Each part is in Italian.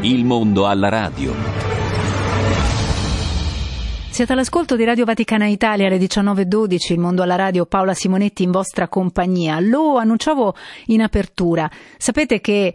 Il mondo alla radio. Siete all'ascolto di Radio Vaticana Italia alle 19:12, Il mondo alla radio, Paola Simonetti in vostra compagnia. Lo annunciavo in apertura. Sapete che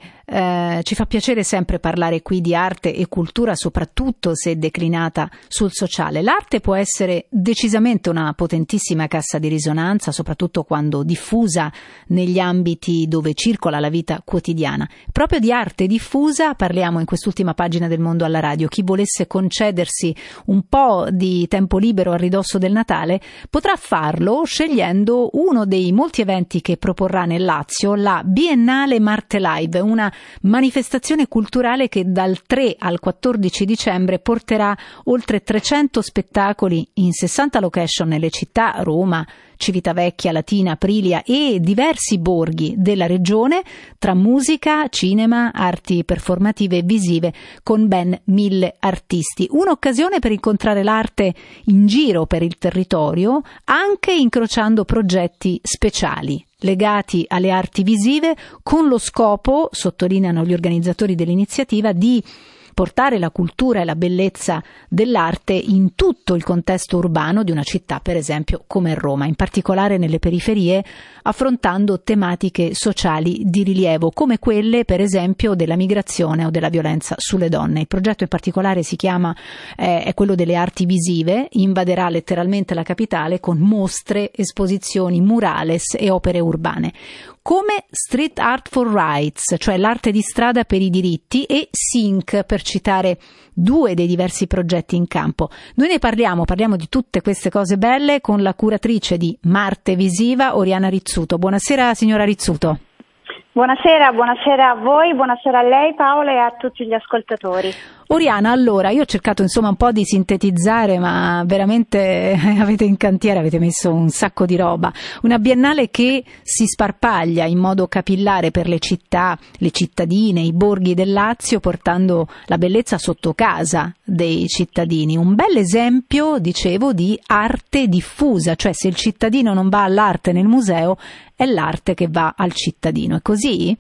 ci fa piacere sempre parlare qui di arte e cultura, soprattutto se declinata sul sociale. L'arte può essere decisamente una potentissima cassa di risonanza, soprattutto quando diffusa negli ambiti dove circola la vita quotidiana. Proprio di arte diffusa parliamo in quest'ultima pagina del mondo alla radio. Chi volesse concedersi un po' di tempo libero a ridosso del Natale potrà farlo scegliendo uno dei molti eventi che proporrà nel Lazio la Biennale Marte Live, una manifestazione culturale che dal 3 al 14 dicembre porterà oltre 300 spettacoli in 60 location nelle città Roma, Civitavecchia, Latina, Aprilia e diversi borghi della regione, tra musica, cinema, arti performative e visive, con ben 1000 artisti. Un'occasione per incontrare l'arte in giro per il territorio, anche incrociando progetti speciali legati alle arti visive, con lo scopo, sottolineano gli organizzatori dell'iniziativa, di portare la cultura e la bellezza dell'arte in tutto il contesto urbano di una città, per esempio, come Roma, in particolare nelle periferie, affrontando tematiche sociali di rilievo, come quelle, per esempio, della migrazione o della violenza sulle donne. Il progetto in particolare si chiama, è quello delle arti visive, invaderà letteralmente la capitale con mostre, esposizioni, murales e opere urbane. Come Street Art for Rights, cioè l'arte di strada per i diritti, e Sync, per citare due dei diversi progetti in campo. Noi ne parliamo di tutte queste cose belle con la curatrice di Marte Visiva, Oriana Rizzuto. Buonasera signora Rizzuto. Buonasera a voi, buonasera a lei Paola e a tutti gli ascoltatori. Oriana, allora, io ho cercato un po' di sintetizzare, ma veramente avete in cantiere, avete messo un sacco di roba. Una biennale che si sparpaglia in modo capillare per le città, le cittadine, i borghi del Lazio, portando la bellezza sotto casa dei cittadini. Un bel esempio, dicevo, di arte diffusa, cioè se il cittadino non va all'arte nel museo, è l'arte che va al cittadino. È così?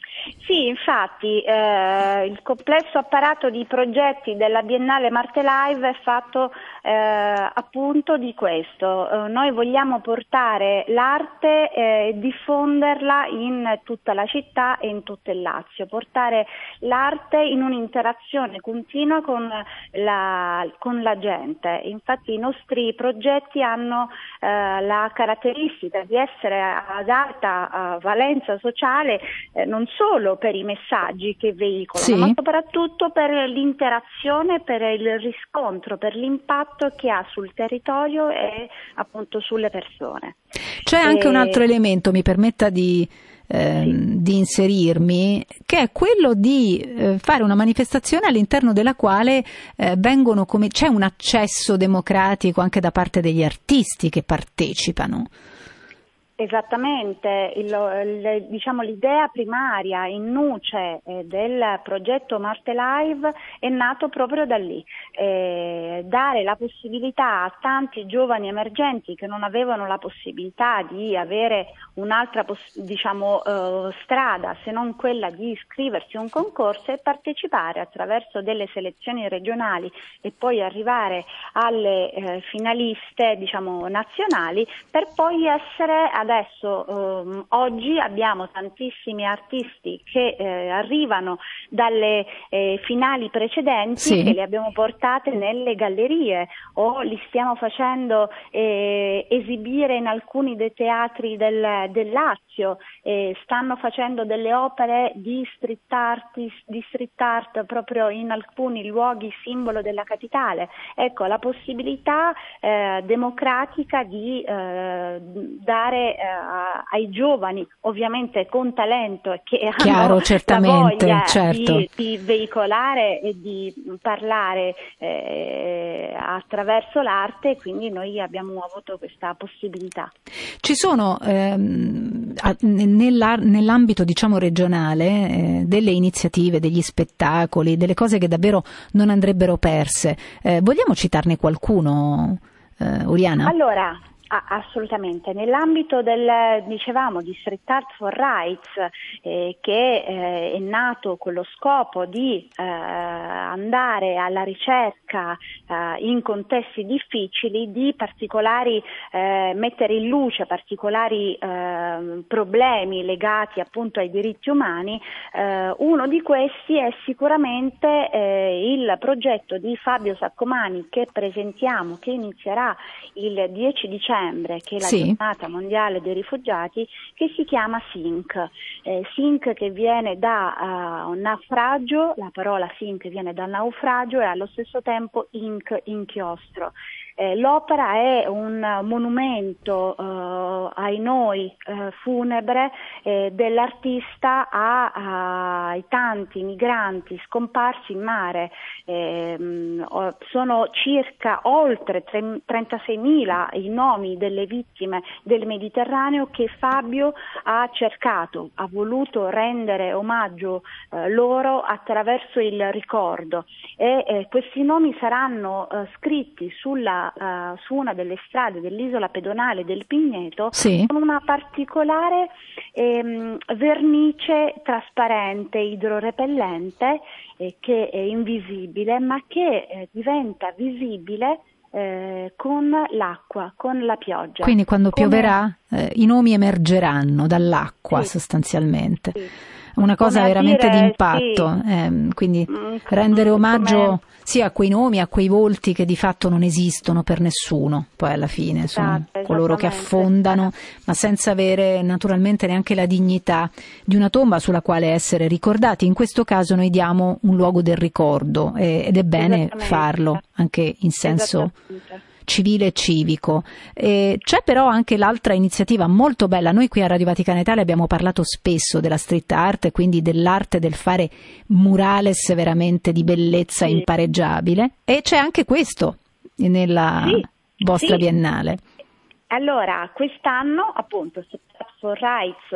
Sì, infatti il complesso apparato di progetti della Biennale Marte Live è fatto appunto di questo. Noi vogliamo portare l'arte e diffonderla in tutta la città e in tutto il Lazio, portare l'arte in un'interazione continua con la gente. Infatti i nostri progetti hanno la caratteristica di essere ad alta valenza sociale, non solo per i messaggi che veicolano, sì, ma soprattutto per l'interazione, per il riscontro, per l'impatto che ha sul territorio e appunto sulle persone. C'è anche un altro elemento, mi permetta di inserirmi, che è quello di fare una manifestazione all'interno della quale c'è un accesso democratico anche da parte degli artisti che partecipano. Esattamente, l'idea primaria in nuce del progetto Marte Live è nato proprio da lì, dare la possibilità a tanti giovani emergenti che non avevano la possibilità di avere un'altra strada se non quella di iscriversi a un concorso e partecipare attraverso delle selezioni regionali e poi arrivare alle finaliste nazionali, per poi essere adesso oggi abbiamo tantissimi artisti che arrivano dalle finali precedenti, sì, che li abbiamo portate nelle gallerie o li stiamo facendo esibire in alcuni dei teatri del Lazio, stanno facendo delle opere di street art proprio in alcuni luoghi simbolo della capitale. Ecco, la possibilità democratica di dare ai giovani, ovviamente con talento e che hanno la voglia, certo, di veicolare e di parlare attraverso l'arte, quindi noi abbiamo avuto questa possibilità. Ci sono nell'ambito regionale delle iniziative, degli spettacoli, delle cose che davvero non andrebbero perse. Vogliamo citarne qualcuno, Oriana? Allora, Assolutamente, nell'ambito del, dicevamo, di Street Art for Rights, che è nato con lo scopo di andare alla ricerca in contesti difficili di particolari, mettere in luce particolari problemi legati appunto ai diritti umani, uno di questi è sicuramente il progetto di Fabio Saccomani che presentiamo, che inizierà il 10 dicembre, che è la giornata mondiale dei rifugiati, che si chiama SINC. SINC che viene da un naufragio, la parola SINC viene dal naufragio e allo stesso tempo inchiostro. L'opera è un monumento ai noi funebre dell'artista ai tanti migranti scomparsi in mare. Sono circa oltre 36.000 i nomi delle vittime del Mediterraneo che Fabio ha cercato, ha voluto rendere omaggio loro attraverso il ricordo, e questi nomi saranno scritti su una delle strade dell'isola pedonale del Pigneto con una particolare vernice trasparente, idrorepellente, che è invisibile ma che diventa visibile con l'acqua, con la pioggia. Quindi quando pioverà i nomi emergeranno dall'acqua, sostanzialmente. Una cosa veramente d'impatto, quindi rendere omaggio sia a quei nomi, a quei volti che di fatto non esistono per nessuno, poi alla fine sono coloro che affondano, ma senza avere naturalmente neanche la dignità di una tomba sulla quale essere ricordati. In questo caso noi diamo un luogo del ricordo ed è bene farlo anche in senso civile e civico. C'è però anche l'altra iniziativa molto bella. Noi qui a Radio Vaticana Italia abbiamo parlato spesso della street art, quindi dell'arte del fare murales veramente di bellezza impareggiabile, e c'è anche questo nella vostra biennale. Allora, quest'anno appunto for Rights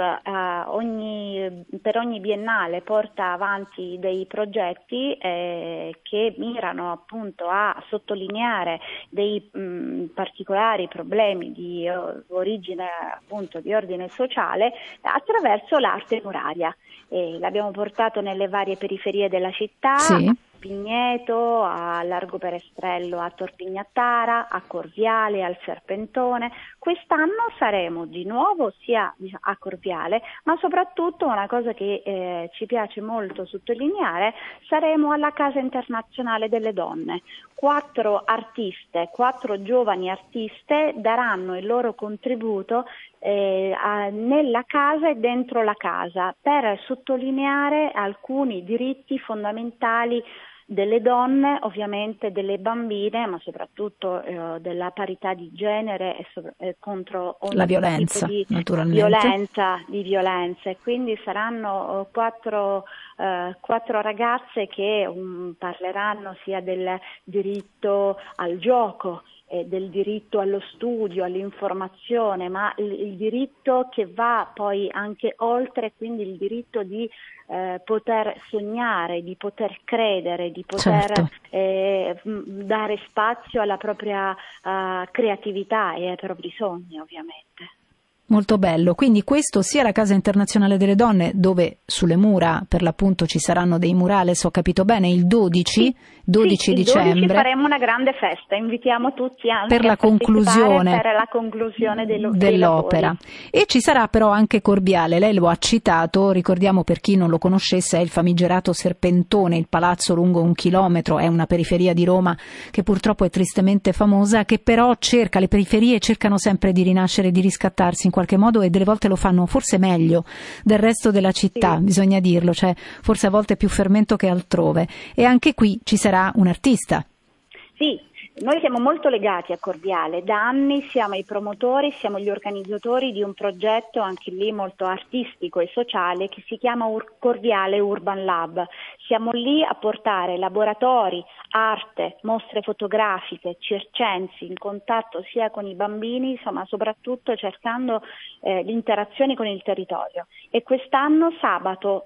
per ogni biennale porta avanti dei progetti che mirano appunto a sottolineare dei particolari problemi di origine, appunto di ordine sociale, attraverso l'arte muraria. L'abbiamo portato nelle varie periferie della città, a Pigneto, a Largo Perestrello, a Torpignattara, a Corviale, al Serpentone. Quest'anno saremo di nuovo sia a Corviale, ma soprattutto una cosa che ci piace molto sottolineare, saremo alla Casa Internazionale delle Donne. 4 giovani artiste daranno il loro contributo nella casa e dentro la casa per sottolineare alcuni diritti fondamentali delle donne, ovviamente delle bambine, ma soprattutto della parità di genere e contro ogni la violenza, tipo di violenza. E quindi saranno 4 ragazze che parleranno sia del diritto al gioco, del diritto allo studio, all'informazione, ma il diritto che va poi anche oltre, quindi il diritto di poter sognare, di poter credere, di poter dare spazio alla propria creatività e ai propri sogni, ovviamente. Molto bello, quindi questo sia la Casa Internazionale delle Donne, dove sulle mura per l'appunto ci saranno dei murales, ho capito bene, il 12 dicembre. Il 12 faremo una grande festa, invitiamo tutti anche per la conclusione dell'opera. E ci sarà però anche Corviale, lei lo ha citato, ricordiamo per chi non lo conoscesse, è il famigerato Serpentone, il palazzo lungo 1 chilometro, è una periferia di Roma che purtroppo è tristemente famosa, che però le periferie cercano sempre di rinascere, di riscattarsi in qualche modo, e delle volte lo fanno forse meglio del resto della città, bisogna dirlo, cioè forse a volte più fermento che altrove, e anche qui ci sarà un artista. Sì, noi siamo molto legati a Corviale, da anni siamo i promotori, siamo gli organizzatori di un progetto anche lì molto artistico e sociale che si chiama Corviale Urban Lab. siamo lì a portare laboratori, arte, mostre fotografiche, circensi in contatto sia con i bambini, insomma soprattutto cercando l'interazione con il territorio. E quest'anno sabato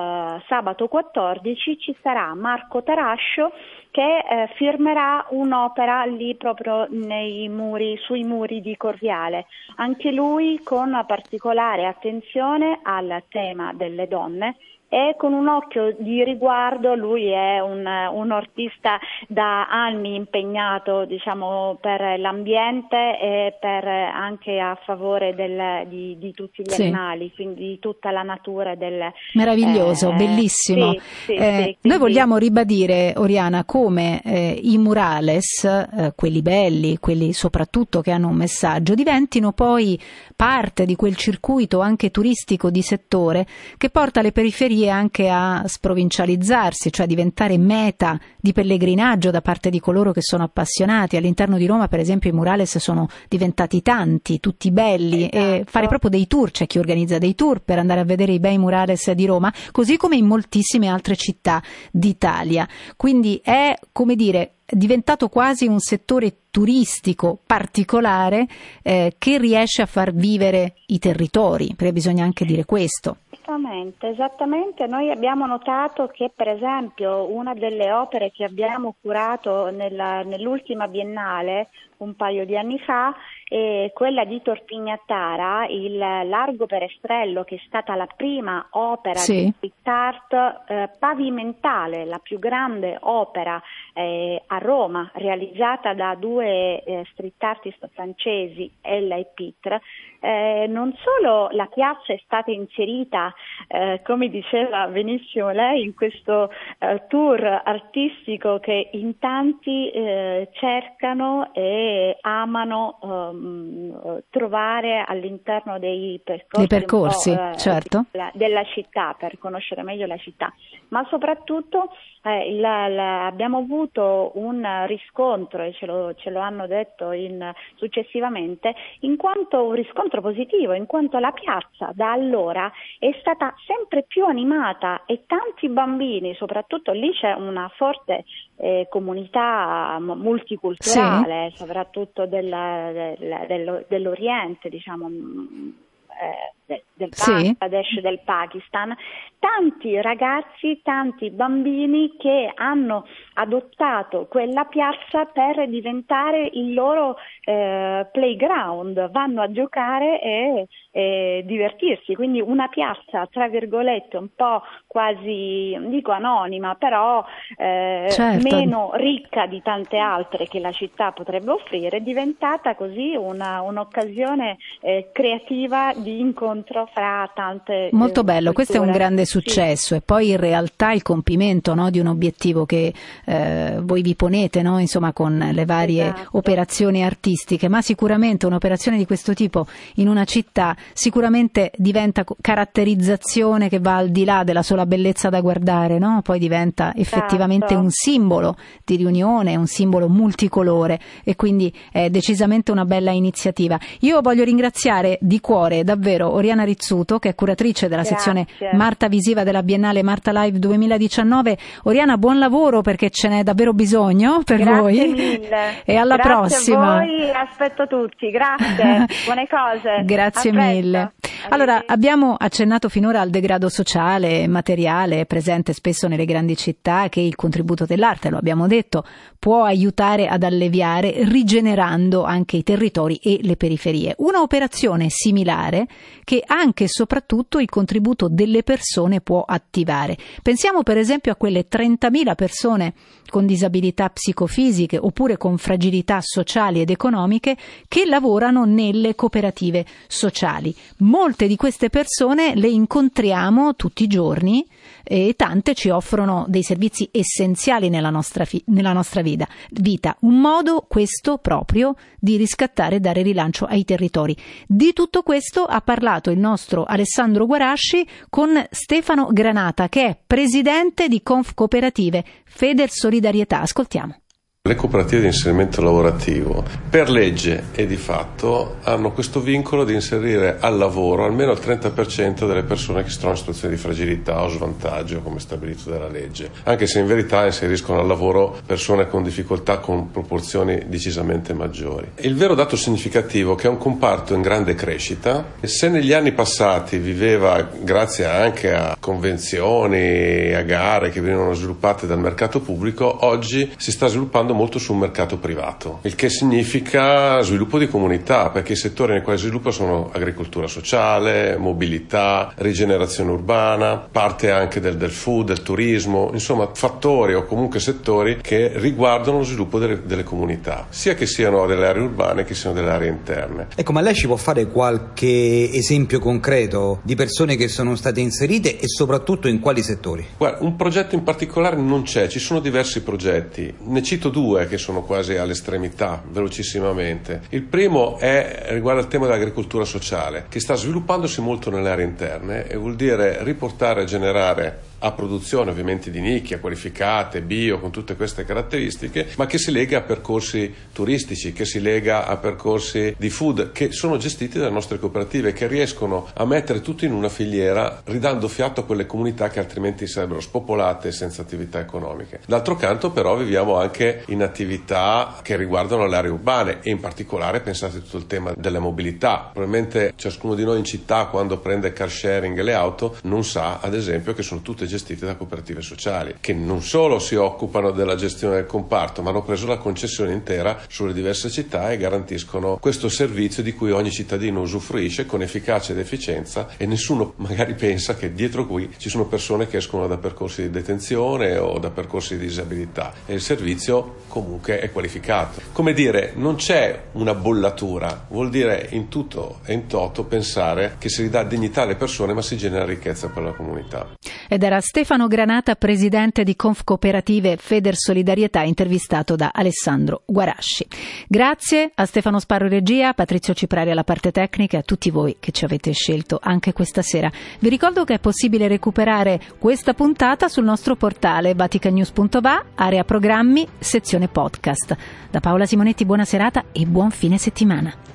14 ci sarà Marco Tarascio che firmerà un'opera lì proprio sui muri di Corviale, anche lui con particolare attenzione al tema delle donne e con un occhio di riguardo. Lui è un artista da anni impegnato, diciamo, per l'ambiente e per anche a favore di tutti gli animali, quindi di tutta la natura meraviglioso, bellissimo. Sì, noi vogliamo ribadire, Oriana, come i murales, quelli belli, quelli soprattutto che hanno un messaggio, diventino poi parte di quel circuito anche turistico di settore che porta le periferie anche a sprovincializzarsi, cioè a diventare meta di pellegrinaggio da parte di coloro che sono appassionati. All'interno di Roma, per esempio, i murales sono diventati tanti, tutti belli, e fare proprio dei tour, c'è chi organizza dei tour per andare a vedere i bei murales di Roma, così come in moltissime altre città d'Italia. Quindi è, come dire, diventato quasi un settore turistico particolare che riesce a far vivere i territori, perché bisogna anche dire questo. Esattamente. Noi abbiamo notato che, per esempio, una delle opere che abbiamo curato nell'ultima Biennale, un paio di anni fa, è quella di Torpignattara, il Largo Perestrello, che è stata la prima opera di street art pavimentale, la più grande opera a Roma, realizzata da due street artist francesi, Ella e Pitre. Non solo la piazza è stata inserita, come diceva benissimo lei, in questo tour artistico che in tanti cercano e amano trovare all'interno dei percorsi certo, della città, per conoscere meglio la città, ma soprattutto abbiamo avuto un riscontro, e ce lo hanno detto successivamente, in quanto un riscontro positivo, in quanto la piazza da allora è stata sempre più animata e tanti bambini, soprattutto lì c'è una forte comunità multiculturale, soprattutto dell'Oriente, diciamo, del Bangladesh, del Pakistan, tanti ragazzi, tanti bambini che hanno adottato quella piazza per diventare il loro playground, vanno a giocare e divertirsi, quindi una piazza tra virgolette un po' quasi, non dico anonima, però meno ricca di tante altre che la città potrebbe offrire, è diventata così un'occasione creativa di incontro fra tante molto bello, culture. Questo è un grande successo, e poi in realtà il compimento, no, di un obiettivo che voi vi ponete, no, insomma, con le varie operazioni artistiche, ma sicuramente un'operazione di questo tipo in una città sicuramente diventa caratterizzazione che va al di là della sola bellezza da guardare, no? Poi diventa effettivamente un simbolo di riunione, un simbolo multicolore, e quindi è decisamente una bella iniziativa. Io voglio ringraziare di cuore davvero Oriana Rizzuto, che è curatrice della sezione Marta Visiva della Biennale Marta Live 2019. Oriana, buon lavoro, perché ce n'è davvero bisogno per voi. Grazie mille. E alla prossima. Grazie a voi, aspetto tutti. Grazie, buone cose. Grazie mille. Allora, abbiamo accennato finora al degrado sociale e materiale presente spesso nelle grandi città, che il contributo dell'arte, lo abbiamo detto, può aiutare ad alleviare, rigenerando anche i territori e le periferie. Una operazione similare che anche e soprattutto il contributo delle persone può attivare. Pensiamo per esempio a quelle 30.000 persone con disabilità psicofisiche oppure con fragilità sociali ed economiche che lavorano nelle cooperative sociali. Molte di queste persone le incontriamo tutti i giorni e tante ci offrono dei servizi essenziali nella nostra vita. Un modo questo proprio di riscattare e dare rilancio ai territori. Di tutto questo ha parlato il nostro Alessandro Guarasci con Stefano Granata, che è presidente di Confcooperative Federsolidarietà. Ascoltiamo. Le cooperative di inserimento lavorativo per legge e di fatto hanno questo vincolo di inserire al lavoro almeno il 30% delle persone che si trovano in situazioni di fragilità o svantaggio, come stabilito dalla legge, anche se in verità inseriscono al lavoro persone con difficoltà con proporzioni decisamente maggiori. Il vero dato significativo è che è un comparto in grande crescita. Se negli anni passati viveva grazie anche a convenzioni, a gare che venivano sviluppate dal mercato pubblico, oggi si sta sviluppando molto sul mercato privato, il che significa sviluppo di comunità, perché i settori nei quali si sviluppa sono agricoltura sociale, mobilità, rigenerazione urbana, parte anche del food, del turismo, insomma fattori o comunque settori che riguardano lo sviluppo delle comunità, sia che siano delle aree urbane che siano delle aree interne. Ecco, ma lei ci può fare qualche esempio concreto di persone che sono state inserite e soprattutto in quali settori? Guarda, un progetto in particolare non c'è, ci sono diversi progetti, ne cito 2 che sono quasi all'estremità, velocissimamente. Il primo riguarda il tema dell'agricoltura sociale, che sta sviluppandosi molto nelle aree interne e vuol dire riportare a generare a produzione ovviamente di nicchia, qualificate, bio, con tutte queste caratteristiche, ma che si lega a percorsi turistici, che si lega a percorsi di food, che sono gestiti dalle nostre cooperative, che riescono a mettere tutto in una filiera, ridando fiato a quelle comunità che altrimenti sarebbero spopolate e senza attività economiche. D'altro canto però viviamo anche in attività che riguardano le aree urbane e in particolare pensate a tutto il tema della mobilità. Probabilmente ciascuno di noi in città, quando prende car sharing e le auto, non sa ad esempio che sono tutte gestite da cooperative sociali, che non solo si occupano della gestione del comparto, ma hanno preso la concessione intera sulle diverse città e garantiscono questo servizio di cui ogni cittadino usufruisce con efficacia ed efficienza, e nessuno magari pensa che dietro qui ci sono persone che escono da percorsi di detenzione o da percorsi di disabilità, e il servizio comunque è qualificato. Come dire, non c'è una bollatura, vuol dire in tutto e in toto pensare che si ridà dignità alle persone ma si genera ricchezza per la comunità. Ed era Stefano Granata, presidente di Confcooperative Federsolidarietà, intervistato da Alessandro Guarasci. Grazie a Stefano Sparro regia, a Patrizio Ciprari alla parte tecnica e a tutti voi che ci avete scelto anche questa sera. Vi ricordo che è possibile recuperare questa puntata sul nostro portale vaticanews.va, area programmi, sezione podcast. Da Paola Simonetti buona serata e buon fine settimana.